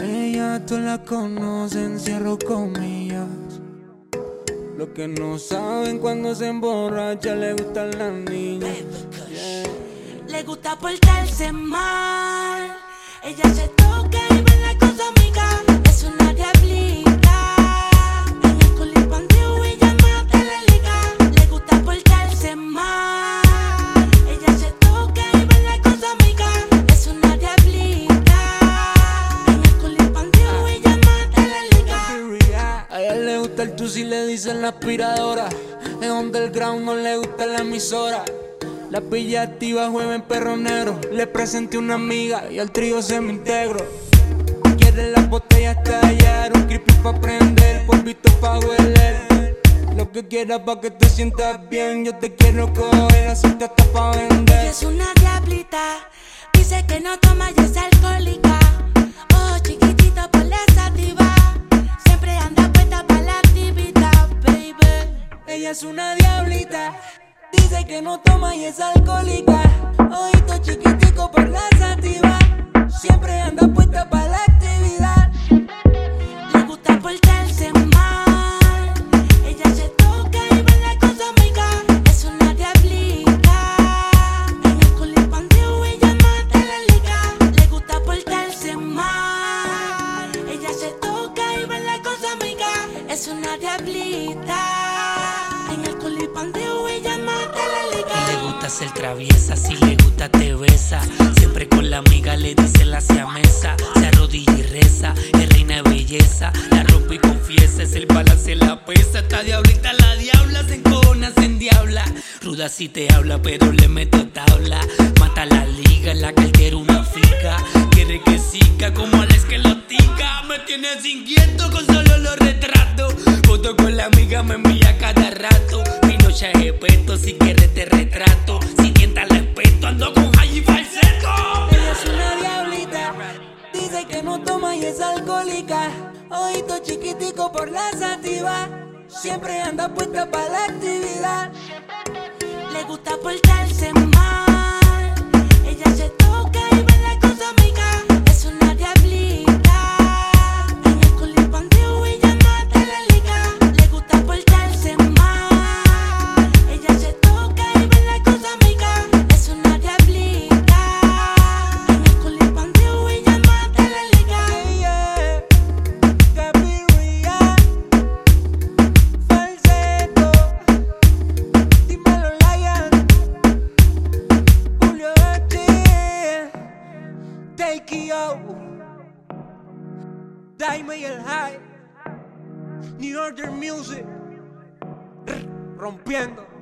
ella tú la conoces, cierro comillas. Lo que no saben cuando se emborracha le gustan las niñas. Yeah. Le gusta portarse mal. Ella se toca y baila con su amiga. Es una diablita. En el colipandeo ella mata la liga. Le gusta portarse mal. Ella se toca y baila con su amiga. Es una diablita. En el colipandeo ella mata la liga. A ella le gusta el tusi, le dicen la aspiradora. En underground no le gusta la emisora. La pilla activa, juega en perro negro. Le presenté una amiga y al trío se me integro. Quiere la botella estallar, un creepy pa' prender, polvito pa' hueler. Lo que quieras pa' que te sientas bien. Yo te quiero coger, así te está pa' vender. Ella es una diablita. Dice que no toma y es alcohólica. Oh, chiquitito por la sativa. Siempre anda puesta pa' la actividad, baby. Ella es una diablita. Dice que no toma y es alcohólica. Ojito chiquitico por la sativa. Siempre anda puesta para la actividad. Le gusta portarse mal. Ella se toca y baila con su amiga. Es una diablita. En el colipandeo ella mata la liga. Le gusta portarse mal. Ella se toca y baila con su amiga. Es una diablita. En el colipandeo ella mata la liga. Le gusta ser traviesa, si le gusta te besa. Siempre con la amiga le dice la siamesa. Se arrodilla y reza, es reina de belleza. La rompe y confiesa, es el balance, la pesa. Esta diablita la diabla, se encojona, se endiabla. Ruda si te habla, pero le meto tabla. Mata la liga, en la cartera una fica. Quiere que siga como Alex que lo tica. Me tienes inquieto con solo los retratos. Foto con la amiga me envía cada rato. Mi noche es espeto, si quieres te retrato. Si tienta el respeto, ando con high y falseto. Ella es una diablita. Dice que no toma y es alcohólica. Ojito chiquitico por la sativa. Siempre anda puesta para la actividad. Le gusta portarse mal. Ella se toca y baila con su amiga. Es una diablita. En el colipandeo ella mata la liga. Le gusta portarse mal. Ella se toca y baila con su amiga. Es una diablita. En el colipandeo ella mata la liga. Yeah, Gaviria, falseto. Dímelo, Lion. Julio H. Takeo. Daime y el High. New Order Music. Rompiendo.